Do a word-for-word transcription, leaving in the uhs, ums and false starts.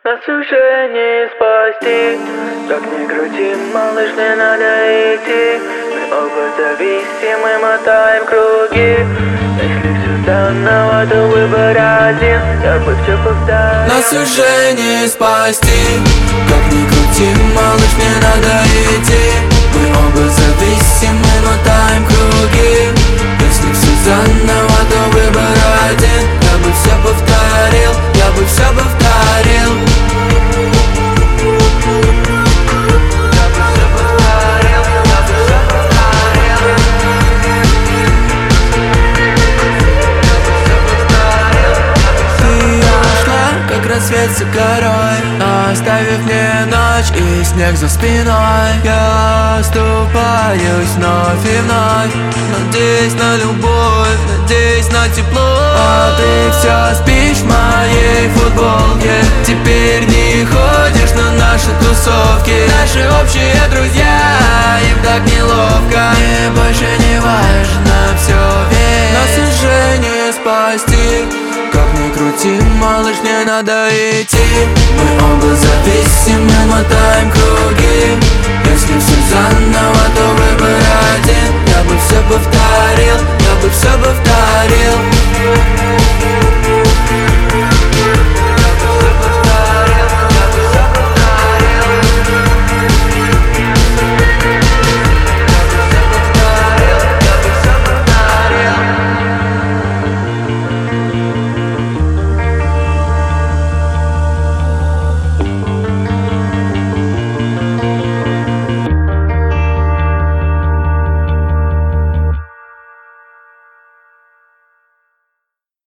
Нас уже не спасти. Как ни крути, малыш, не надо идти. Мы оба зависимы, мотаем круги. Если все заново, то выбор один. Я бы все повторил. Нас уже не спасти. Как ни крути, малыш, не надо идти. Мы оба зависимы, мотаем круги. Если все заново, то выбор один. Я бы все повторил, я бы все повторил. Рассвет за горой, оставив мне ночь и снег за спиной. Я оступаюсь вновь и вновь, надеюсь на любовь, надеюсь на тепло. А ты все спишь в моей футболке. Теперь не ходишь на наши тусовки. Наши общие друзья, им так неловко. Мне больше не важно все, ведь нас уже не спасти. Как ни крути, малыш, не надо идти. Мы оба зависимы, мотаем круги. Если все заново, то выбор один. Я бы все повторил, я бы все повторил.